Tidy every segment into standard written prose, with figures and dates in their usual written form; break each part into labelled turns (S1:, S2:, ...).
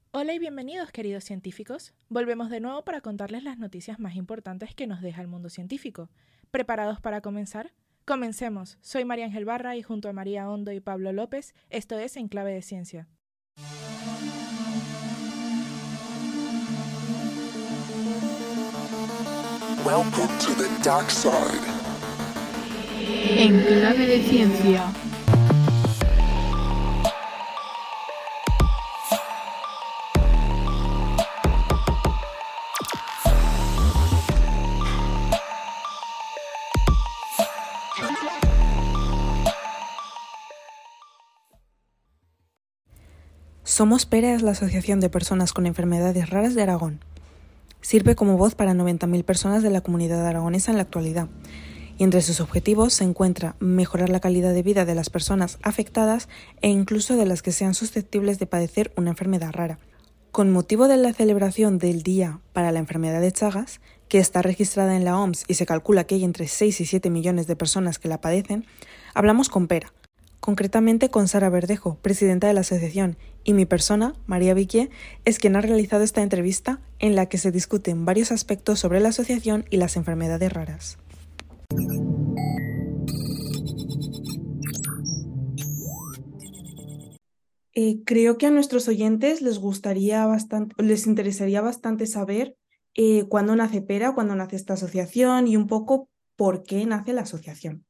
S1: Hola y bienvenidos, queridos científicos. Volvemos de nuevo para contarles las noticias más importantes que nos deja el mundo científico. ¿Preparados para comenzar? Comencemos. Soy María Ángel Barra y junto a María Hondo y Pablo López, esto es En Clave de Ciencia.
S2: Welcome to the dark side.
S3: En Clave de Ciencia.
S4: Somos PERA es la Asociación de Personas con Enfermedades Raras de Aragón. Sirve como voz para 90.000 personas de la comunidad aragonesa en la actualidad, y entre sus objetivos se encuentra mejorar la calidad de vida de las personas afectadas e incluso de las que sean susceptibles de padecer una enfermedad rara. Con motivo de la celebración del Día para la Enfermedad de Chagas, que está registrada en la OMS y se calcula que hay entre 6 y 7 millones de personas que la padecen, hablamos con PERA, concretamente con Sara Verdejo, presidenta de la asociación, y mi persona, María Viquier, es quien ha realizado esta entrevista en la que se discuten varios aspectos sobre la asociación y las enfermedades raras. Creo que a nuestros oyentes les interesaría bastante saber cuándo nace PERA, cuándo nace esta asociación y un poco por qué nace la asociación.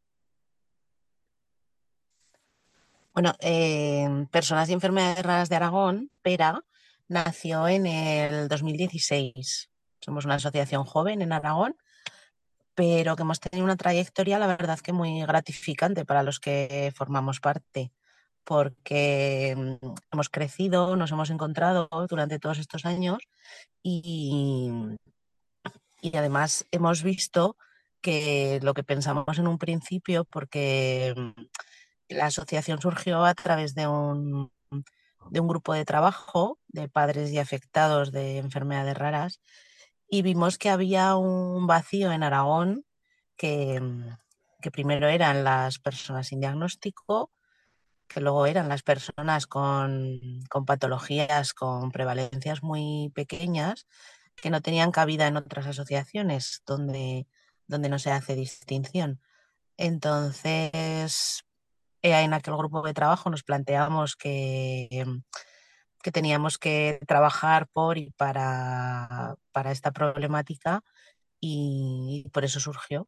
S5: Bueno, Personas y Enfermedades Raras de Aragón, PERA, nació en el 2016. Somos una asociación joven en Aragón, pero que hemos tenido una trayectoria, la verdad, que muy gratificante para los que formamos parte, porque hemos crecido, nos hemos encontrado durante todos estos años y, y además hemos visto que lo que pensamos en un principio, porque la asociación surgió a través de un grupo de trabajo de padres y afectados de enfermedades raras y vimos que había un vacío en Aragón que, que primero eran las personas sin diagnóstico, que luego eran las personas con patologías, con prevalencias muy pequeñas, que no tenían cabida en otras asociaciones donde no se hace distinción. Entonces, en aquel grupo de trabajo nos planteamos que teníamos que trabajar por y para esta problemática y por eso surgió.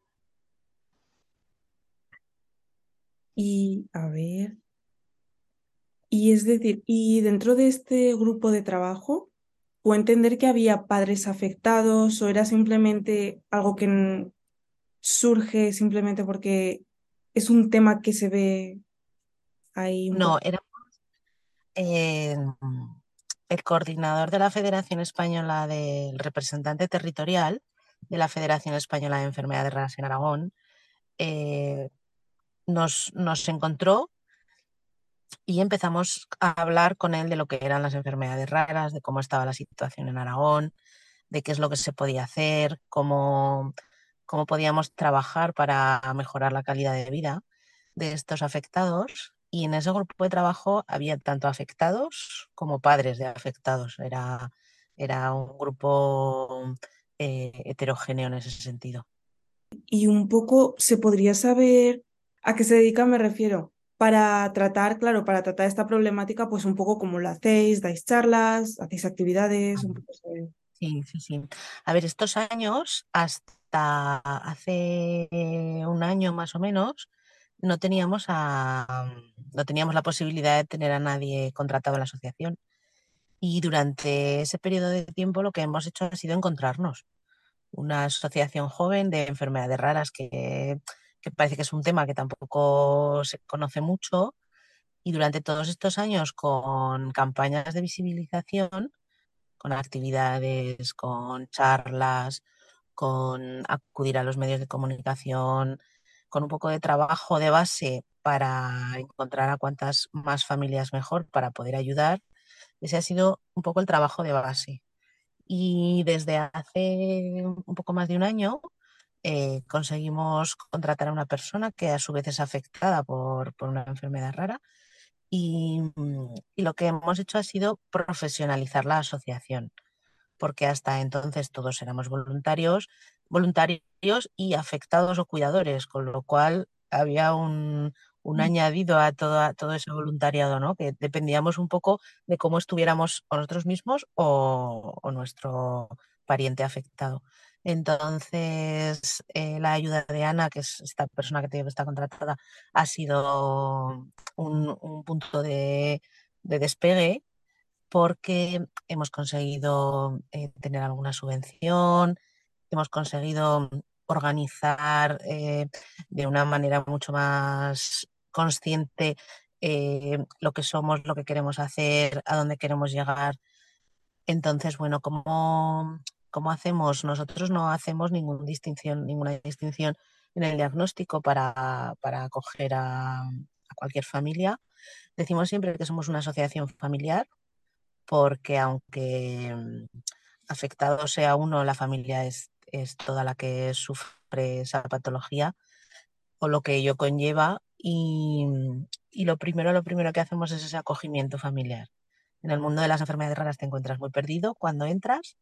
S4: Y a ver, y es decir, y dentro de este grupo de trabajo, ¿puedo entender que había padres afectados o era simplemente algo que surge simplemente porque es un tema que se ve ahí un
S5: No,
S4: poco?
S5: era eh, el coordinador de la Federación Española del representante territorial de la Federación Española de Enfermedades Raras en Aragón, eh, nos encontró y empezamos a hablar con él de lo que eran las enfermedades raras, de cómo estaba la situación en Aragón, de qué es lo que se podía hacer, cómo podíamos trabajar para mejorar la calidad de vida de estos afectados. Y en ese grupo de trabajo había tanto afectados como padres de afectados. Era un grupo heterogéneo en ese sentido.
S4: Y un poco se podría saber a qué se dedica, me refiero, para tratar, claro, para tratar esta problemática, pues un poco como lo hacéis, dais charlas, hacéis actividades, un poco saber.
S5: Sí, sí, sí. A ver, estos años, hasta hace un año más o menos, no teníamos la posibilidad de tener a nadie contratado en la asociación. Y durante ese periodo de tiempo lo que hemos hecho ha sido encontrarnos. Una asociación joven de enfermedades raras que parece que es un tema que tampoco se conoce mucho. Y durante todos estos años, con campañas de visibilización, con actividades, con charlas, con acudir a los medios de comunicación, con un poco de trabajo de base para encontrar a cuantas más familias mejor para poder ayudar. Ese ha sido un poco el trabajo de base. Y desde hace un poco más de un año conseguimos contratar a una persona que a su vez es afectada por una enfermedad rara y lo que hemos hecho ha sido profesionalizar la asociación, porque hasta entonces todos éramos voluntarios y afectados o cuidadores, con lo cual había un añadido a todo ese voluntariado, ¿no? Que dependíamos un poco de cómo estuviéramos o nosotros mismos o nuestro pariente afectado. Entonces, la ayuda de Ana, que es esta persona que te digo que está contratada, ha sido un punto de despegue, porque hemos conseguido tener alguna subvención, hemos conseguido organizar de una manera mucho más consciente lo que somos, lo que queremos hacer, a dónde queremos llegar. Entonces, bueno, ¿cómo hacemos? Nosotros no hacemos ninguna distinción en el diagnóstico para acoger a cualquier familia. Decimos siempre que somos una asociación familiar, porque aunque afectado sea uno, la familia es toda la que sufre esa patología o lo que ello conlleva, y lo primero que hacemos es ese acogimiento familiar. En el mundo de las enfermedades raras te encuentras muy perdido cuando entras,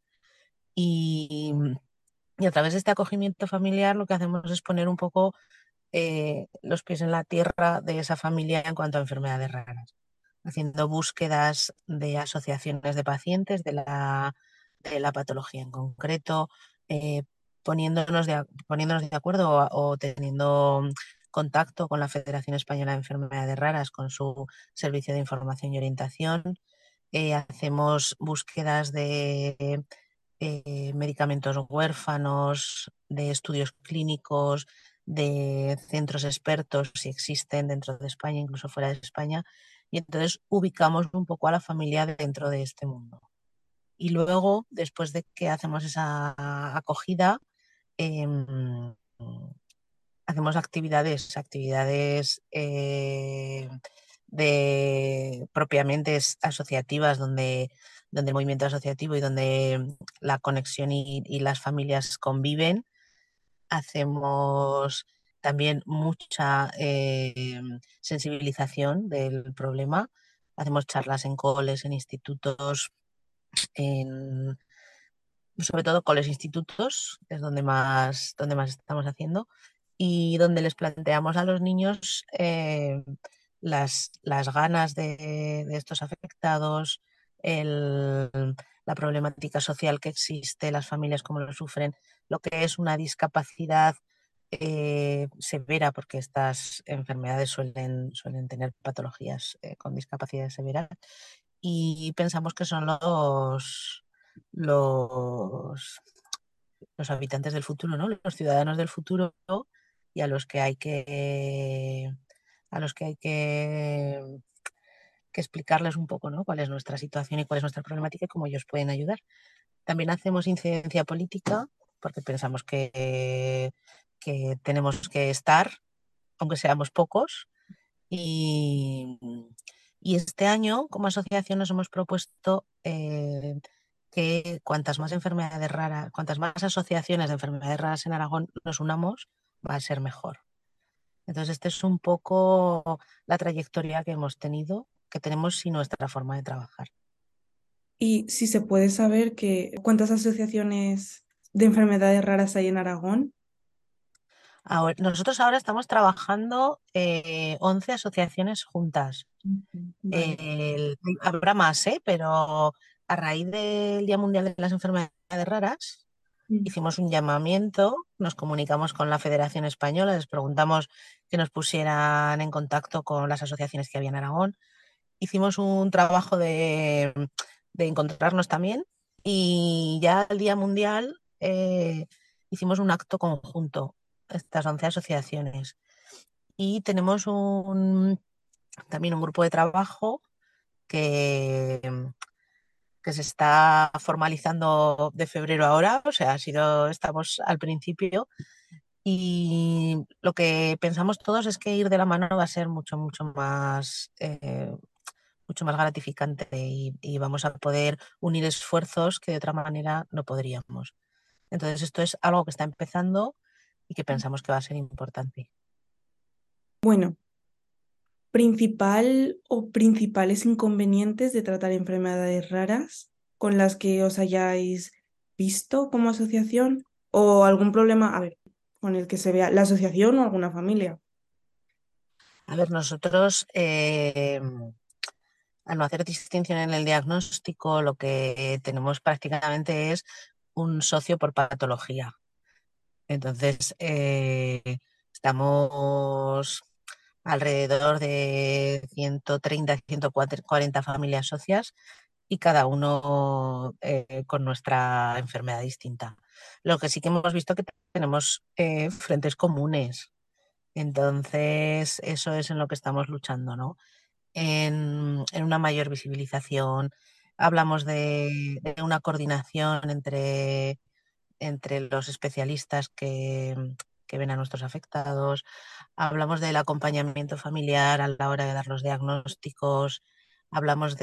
S5: y, y a través de este acogimiento familiar lo que hacemos es poner un poco los pies en la tierra de esa familia en cuanto a enfermedades raras, haciendo búsquedas de asociaciones de pacientes de la patología en concreto, eh, poniéndonos de acuerdo o teniendo contacto con la Federación Española de Enfermedades Raras, con su servicio de información y orientación. Hacemos búsquedas de medicamentos huérfanos, de estudios clínicos, de centros expertos, si existen dentro de España, incluso fuera de España, y entonces ubicamos un poco a la familia dentro de este mundo. Y luego, después de que hacemos esa acogida, em, hacemos actividades propiamente asociativas, donde el movimiento asociativo y donde la conexión y las familias conviven. Hacemos también mucha sensibilización del problema. Hacemos charlas en coles, en institutos, en, sobre todo coles e institutos, es donde más estamos haciendo, y donde les planteamos a los niños las ganas de estos afectados, el- la problemática social que existe, las familias cómo lo sufren, lo que es una discapacidad severa, porque estas enfermedades suelen tener patologías con discapacidades severas, y pensamos que son los, los habitantes del futuro, ¿no? Los ciudadanos del futuro, y a los que hay que explicarles un poco, ¿no? Cuál es nuestra situación y cuál es nuestra problemática y cómo ellos pueden ayudar. También hacemos incidencia política, porque pensamos que tenemos que estar, aunque seamos pocos. Y, y este año, como asociación, nos hemos propuesto que cuantas más asociaciones de enfermedades raras en Aragón nos unamos, va a ser mejor. Entonces, esta es un poco la trayectoria que hemos tenido, que tenemos, y nuestra forma de trabajar.
S4: Y si se puede saber cuántas asociaciones de enfermedades raras hay en Aragón.
S5: Nosotros ahora estamos trabajando 11 asociaciones juntas.
S4: Vale.
S5: Habrá más, pero a raíz del Día Mundial de las Enfermedades Raras hicimos un llamamiento, nos comunicamos con la Federación Española, les preguntamos que nos pusieran en contacto con las asociaciones que había en Aragón. Hicimos un trabajo de encontrarnos también, y ya el Día Mundial hicimos un acto conjunto, estas 11 asociaciones. Y tenemos también un grupo de trabajo que, que se está formalizando de febrero ahora, o sea, estamos al principio, y lo que pensamos todos es que ir de la mano va a ser mucho más gratificante, y vamos a poder unir esfuerzos que de otra manera no podríamos. Entonces, esto es algo que está empezando y que pensamos que va a ser importante.
S4: Bueno, principal o principales inconvenientes de tratar enfermedades raras con las que os hayáis visto como asociación o algún problema, a ver, con el que se vea la asociación o alguna familia?
S5: A ver, nosotros, al no hacer distinción en el diagnóstico, lo que tenemos prácticamente es un socio por patología. Entonces, estamos alrededor de 130, 140 familias socias y cada uno con nuestra enfermedad distinta. Lo que sí que hemos visto que tenemos frentes comunes. Entonces, eso es en lo que estamos luchando, ¿no? En una mayor visibilización. Hablamos de una coordinación entre los especialistas que ven a nuestros afectados. Hablamos del acompañamiento familiar a la hora de dar los diagnósticos. Hablamos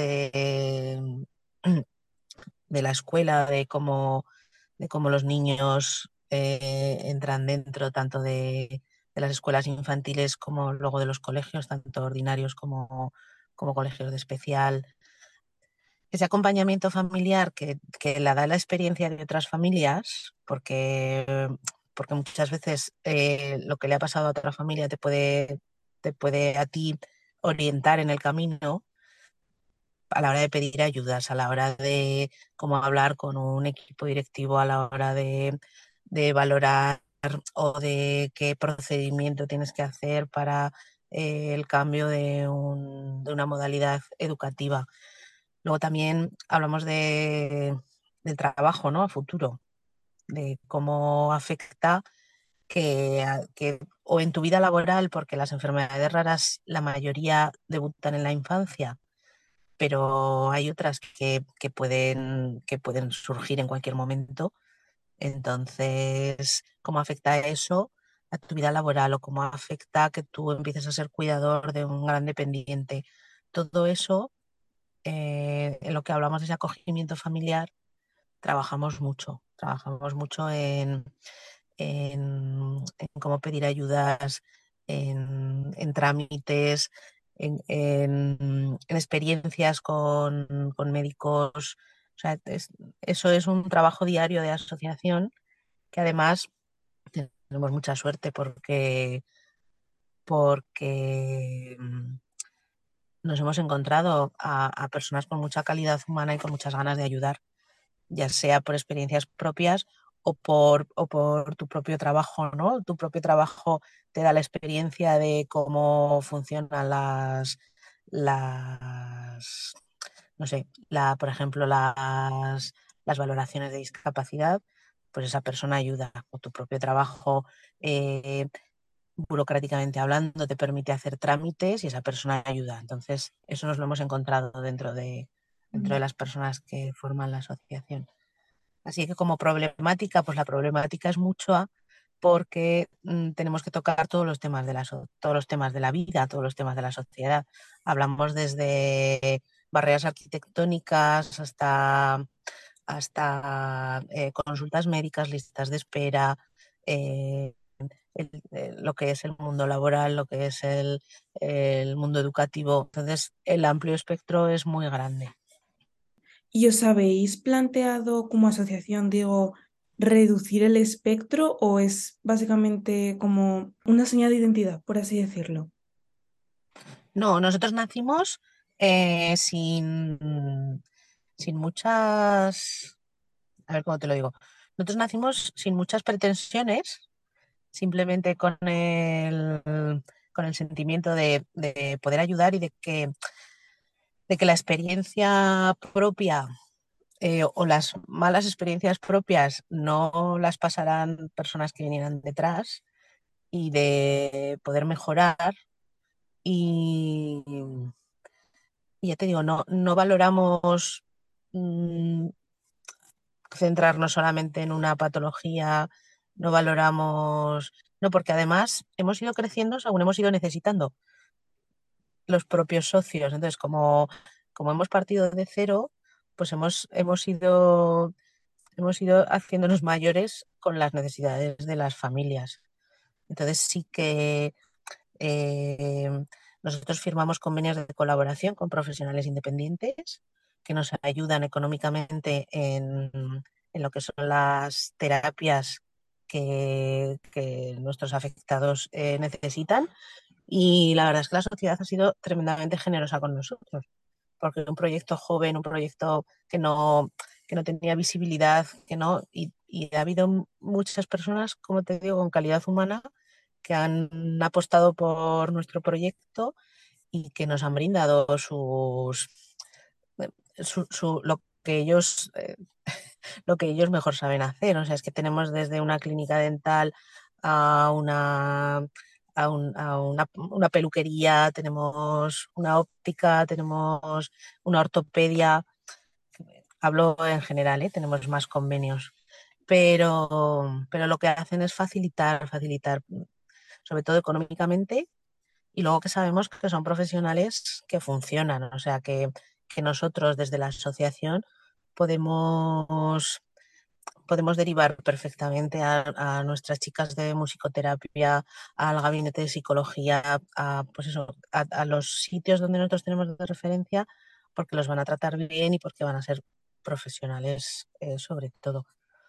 S5: de la escuela, de cómo los niños entran dentro tanto de las escuelas infantiles como luego de los colegios, tanto ordinarios como colegios de especial. Ese acompañamiento familiar que la da la experiencia de otras familias, porque muchas veces lo que le ha pasado a otra familia te puede a ti orientar en el camino a la hora de pedir ayudas, a la hora de cómo hablar con un equipo directivo, a la hora de valorar o de qué procedimiento tienes que hacer para el cambio de una modalidad educativa. Luego también hablamos del trabajo, ¿no? A futuro, de cómo afecta que o en tu vida laboral, porque las enfermedades raras, la mayoría debutan en la infancia, pero hay otras que pueden surgir en cualquier momento. Entonces, ¿cómo afecta eso a tu vida laboral o cómo afecta que tú empieces a ser cuidador de un gran dependiente? Todo eso, en lo que hablamos de ese acogimiento familiar, trabajamos mucho en cómo pedir ayudas, en trámites, en experiencias con médicos. O sea, eso es un trabajo diario de asociación que además tenemos mucha suerte porque nos hemos encontrado a personas con mucha calidad humana y con muchas ganas de ayudar, ya sea por experiencias propias o por tu propio trabajo, ¿no? Tu propio trabajo te da la experiencia de cómo funcionan las no sé, por ejemplo, las valoraciones de discapacidad, pues esa persona ayuda, o tu propio trabajo, eh, burocráticamente hablando, te permite hacer trámites y esa persona ayuda. Entonces, eso nos lo hemos encontrado dentro de las personas que forman la asociación. Así que como problemática, pues la problemática es mucha porque tenemos que tocar todos los temas todos los temas de la vida, todos los temas de la sociedad. Hablamos desde barreras arquitectónicas hasta consultas médicas, listas de espera, eh, lo que es el mundo laboral, lo que es el mundo educativo. Entonces, el amplio espectro es muy grande.
S4: ¿Y os habéis planteado como asociación, digo, reducir el espectro o es básicamente como una señal de identidad, por así decirlo?
S5: No, nosotros nacimos sin muchas, a ver cómo te lo digo, nosotros nacimos sin muchas pretensiones, simplemente con el sentimiento de poder ayudar y de que la experiencia propia o las malas experiencias propias no las pasarán personas que vinieran detrás y de poder mejorar y, y ya te digo, no valoramos mm, centrarnos solamente en una patología, no valoramos, no, porque además hemos ido creciendo según hemos ido necesitando los propios socios. Entonces, como hemos partido de cero, pues hemos ido haciéndonos mayores con las necesidades de las familias. Entonces sí que eh, Nosotros firmamos convenios de colaboración con profesionales independientes que nos ayudan económicamente en lo que son las terapias que nuestros afectados necesitan. Y la verdad es que la sociedad ha sido tremendamente generosa con nosotros, porque un proyecto joven, un proyecto que no tenía visibilidad, y ha habido muchas personas, como te digo, con calidad humana, que han apostado por nuestro proyecto y que nos han brindado lo que ellos lo que ellos mejor saben hacer. O sea, es que tenemos desde una clínica dental a una peluquería, tenemos una óptica, tenemos una ortopedia. Hablo en general, tenemos más convenios, pero lo que hacen es facilitar, sobre todo económicamente, y luego que sabemos que son profesionales que funcionan, o sea, que nosotros desde la asociación podemos derivar perfectamente a nuestras chicas de musicoterapia, al gabinete de psicología, pues eso, a los sitios donde nosotros tenemos de referencia, porque los van a tratar bien y porque van a ser profesionales, sobre todo.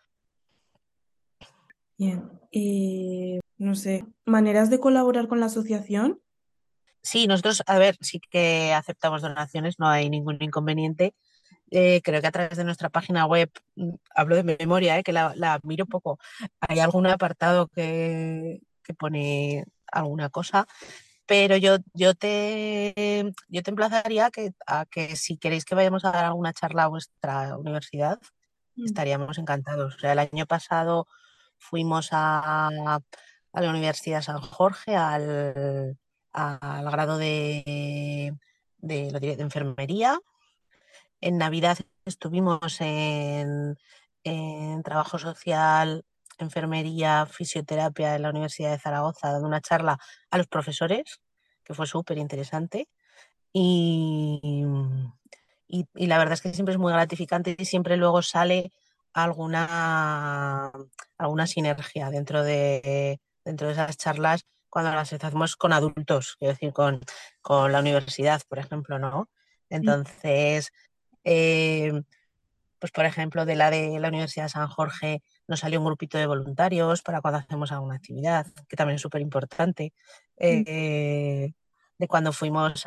S4: Bien. Y no sé, ¿maneras de colaborar con la asociación?
S5: Sí, nosotros, a ver, sí que aceptamos donaciones, no hay ningún inconveniente. Creo que a través de nuestra página web, hablo de memoria, que la miro poco, hay algún apartado que pone alguna cosa, pero yo te emplazaría a que si queréis que vayamos a dar alguna charla a vuestra universidad, estaríamos encantados. O sea, el año pasado fuimos a la Universidad San Jorge al grado de enfermería. En Navidad estuvimos en trabajo social, enfermería, fisioterapia en la Universidad de Zaragoza, dando una charla a los profesores, que fue súper interesante. Y, y la verdad es que siempre es muy gratificante y siempre luego sale alguna sinergia dentro de esas charlas cuando las hacemos con adultos, es decir, con la universidad, por ejemplo, ¿no? Entonces, pues por ejemplo, de la Universidad de San Jorge nos salió un grupito de voluntarios para cuando hacemos alguna actividad, que también es súper importante. De cuando fuimos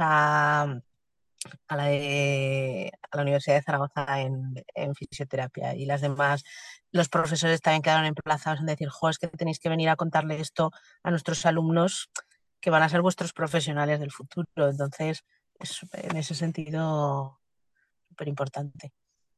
S5: a la Universidad de Zaragoza en fisioterapia y las demás, los profesores también quedaron emplazados en decir, jo, es que tenéis que venir a contarle esto a nuestros alumnos que van a ser vuestros profesionales del futuro. Entonces, es en ese sentido súper importante.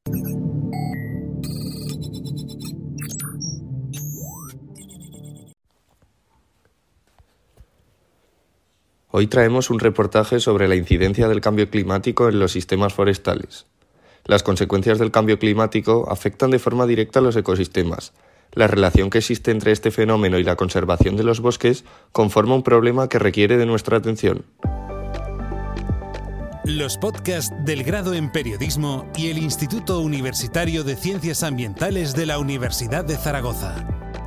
S6: Hoy traemos un reportaje sobre la incidencia del cambio climático en los sistemas forestales. Las consecuencias del cambio climático afectan de forma directa a los ecosistemas. La relación que existe entre este fenómeno y la conservación de los bosques conforma un problema que requiere de nuestra atención.
S7: Los podcasts del Grado en Periodismo y el Instituto Universitario de Ciencias Ambientales de la Universidad de Zaragoza.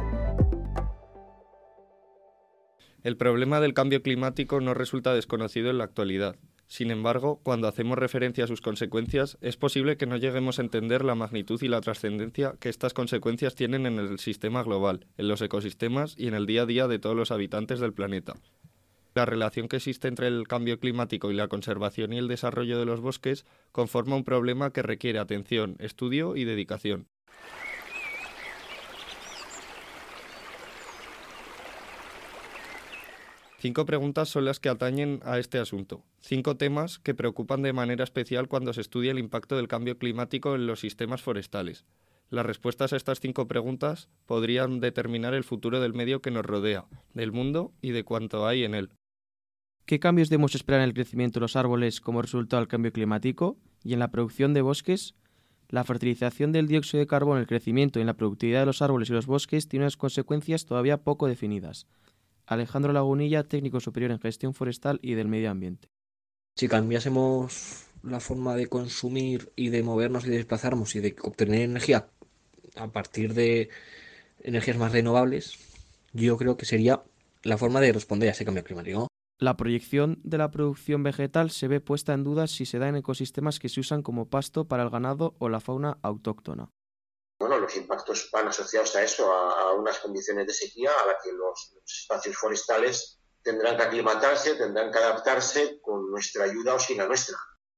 S6: El problema del cambio climático no resulta desconocido en la actualidad. Sin embargo, cuando hacemos referencia a sus consecuencias, es posible que no lleguemos a entender la magnitud y la trascendencia que estas consecuencias tienen en el sistema global, en los ecosistemas y en el día a día de todos los habitantes del planeta. La relación que existe entre el cambio climático y la conservación y el desarrollo de los bosques conforma un problema que requiere atención, estudio y dedicación. Cinco preguntas son las que atañen a este asunto. 5 temas que preocupan de manera especial cuando se estudia el impacto del cambio climático en los sistemas forestales. Las respuestas a estas 5 preguntas podrían determinar el futuro del medio que nos rodea, del mundo y de cuanto hay en él.
S8: ¿Qué cambios debemos esperar en el crecimiento de los árboles como resultado del cambio climático y en la producción de bosques? La fertilización del dióxido de carbono en el crecimiento y en la productividad de los árboles y los bosques tiene unas consecuencias todavía poco definidas. Alejandro Lagunilla, técnico superior en gestión forestal y del medio ambiente.
S9: Si cambiásemos la forma de consumir y de movernos y de desplazarnos y de obtener energía a partir de energías más renovables, yo creo que sería la forma de responder a ese cambio climático.
S8: La proyección de la producción vegetal se ve puesta en duda si se da en ecosistemas que se usan como pasto para el ganado o la fauna autóctona.
S10: Bueno, los impactos van asociados a eso, a unas condiciones de sequía a las que los espacios forestales tendrán que aclimatarse, tendrán que adaptarse con nuestra ayuda o sin la nuestra.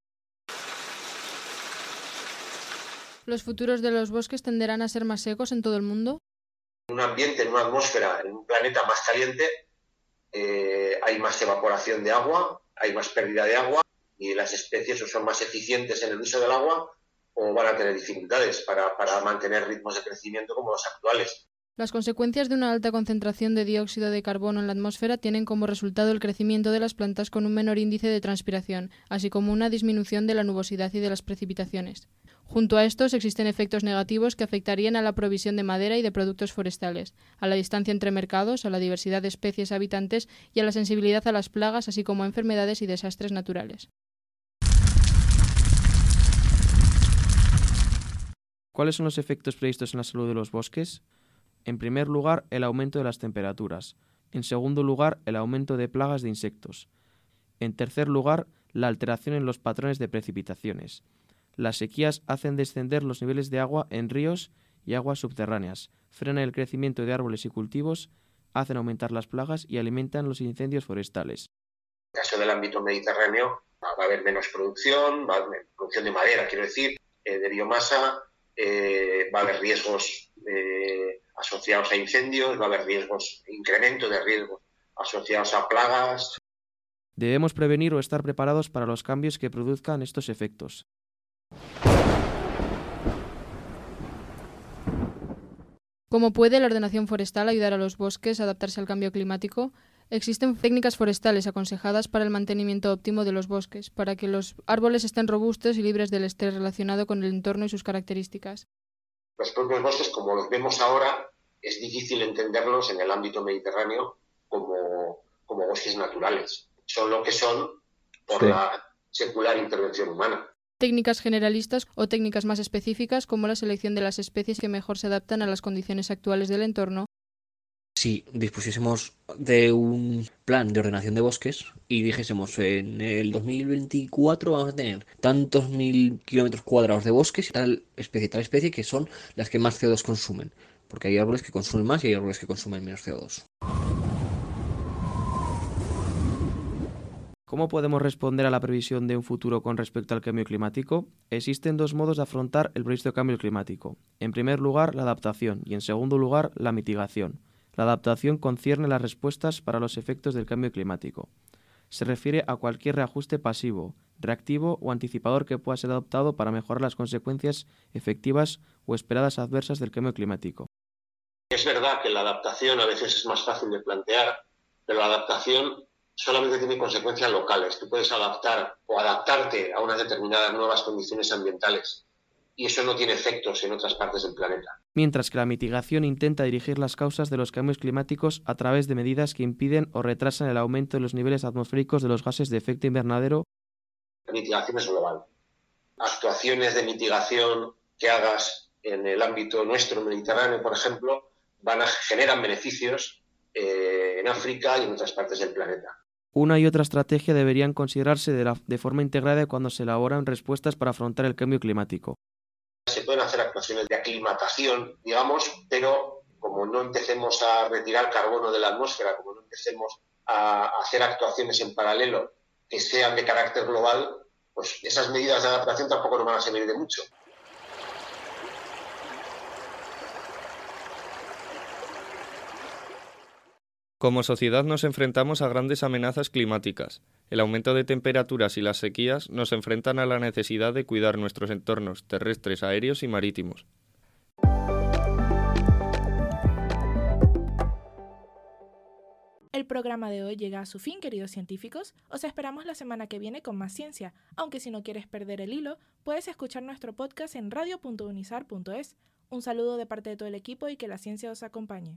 S11: ¿Los futuros de los bosques tenderán a ser más secos en todo el mundo?
S10: En un ambiente, en una atmósfera, en un planeta más caliente, hay más evaporación de agua, hay más pérdida de agua y las especies o son más eficientes en el uso del agua o van a tener dificultades para mantener ritmos de crecimiento como los actuales.
S11: Las consecuencias de una alta concentración de dióxido de carbono en la atmósfera tienen como resultado el crecimiento de las plantas con un menor índice de transpiración, así como una disminución de la nubosidad y de las precipitaciones. Junto a estos existen efectos negativos que afectarían a la provisión de madera y de productos forestales, a la distancia entre mercados, a la diversidad de especies habitantes y a la sensibilidad a las plagas, así como a enfermedades y desastres naturales.
S8: ¿Cuáles son los efectos previstos en la salud de los bosques? En primer lugar, el aumento de las temperaturas. En segundo lugar, el aumento de plagas de insectos. En tercer lugar, la alteración en los patrones de precipitaciones. Las sequías hacen descender los niveles de agua en ríos y aguas subterráneas, frenan el crecimiento de árboles y cultivos, hacen aumentar las plagas y alimentan los incendios forestales.
S10: En el caso del ámbito mediterráneo va a haber menos producción, va a haber producción de madera, quiero decir, de biomasa, va a haber riesgos asociados a incendios, va a haber incremento de riesgos asociados a plagas.
S8: Debemos prevenir o estar preparados para los cambios que produzcan estos efectos.
S11: ¿Cómo puede la ordenación forestal ayudar a los bosques a adaptarse al cambio climático? Existen técnicas forestales aconsejadas para el mantenimiento óptimo de los bosques, para que los árboles estén robustos y libres del estrés relacionado con el entorno y sus características.
S10: Los propios bosques, como los vemos ahora, es difícil entenderlos en el ámbito mediterráneo como bosques naturales. Son lo que son por la secular intervención humana.
S11: Técnicas generalistas o técnicas más específicas como la selección de las especies que mejor se adaptan a las condiciones actuales del entorno.
S9: Si dispusiésemos de un plan de ordenación de bosques y dijésemos en el 2024 vamos a tener tantos 1000 kilómetros cuadrados de bosques y tal especie que son las que más CO2 consumen, porque hay árboles que consumen más y hay árboles que consumen menos CO2.
S8: ¿Cómo podemos responder a la previsión de un futuro con respecto al cambio climático? Existen dos modos de afrontar el previsto cambio climático. En primer lugar, la adaptación y en segundo lugar, la mitigación. La adaptación concierne las respuestas para los efectos del cambio climático. Se refiere a cualquier reajuste pasivo, reactivo o anticipador que pueda ser adoptado para mejorar las consecuencias efectivas o esperadas adversas del cambio climático.
S10: Es verdad que la adaptación a veces es más fácil de plantear, pero la adaptación solamente tiene consecuencias locales. Tú puedes adaptar o adaptarte a unas determinadas nuevas condiciones ambientales y eso no tiene efectos en otras partes del planeta.
S8: Mientras que la mitigación intenta dirigir las causas de los cambios climáticos a través de medidas que impiden o retrasan el aumento de los niveles atmosféricos de los gases de efecto invernadero.
S10: La mitigación es global. Actuaciones de mitigación que hagas en el ámbito nuestro mediterráneo, por ejemplo, generan beneficios en África y en otras partes del planeta.
S8: Una y otra estrategia deberían considerarse de forma integrada cuando se elaboran respuestas para afrontar el cambio climático.
S10: Se pueden hacer actuaciones de aclimatación, digamos, pero como no empecemos a retirar carbono de la atmósfera, como no empecemos a hacer actuaciones en paralelo que sean de carácter global, pues esas medidas de adaptación tampoco nos van a servir de mucho.
S6: Como sociedad nos enfrentamos a grandes amenazas climáticas. El aumento de temperaturas y las sequías nos enfrentan a la necesidad de cuidar nuestros entornos terrestres, aéreos y marítimos.
S1: El programa de hoy llega a su fin, queridos científicos. Os esperamos la semana que viene con más ciencia, aunque si no quieres perder el hilo, puedes escuchar nuestro podcast en radio.unisar.es. Un saludo de parte de todo el equipo y que la ciencia os acompañe.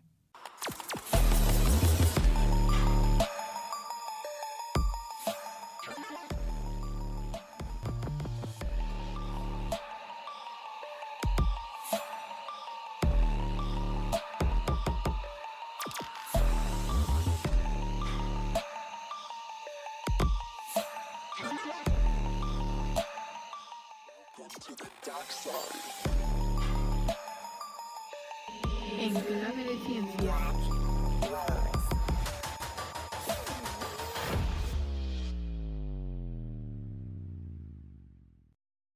S2: dark side.
S3: En clave de ciencia.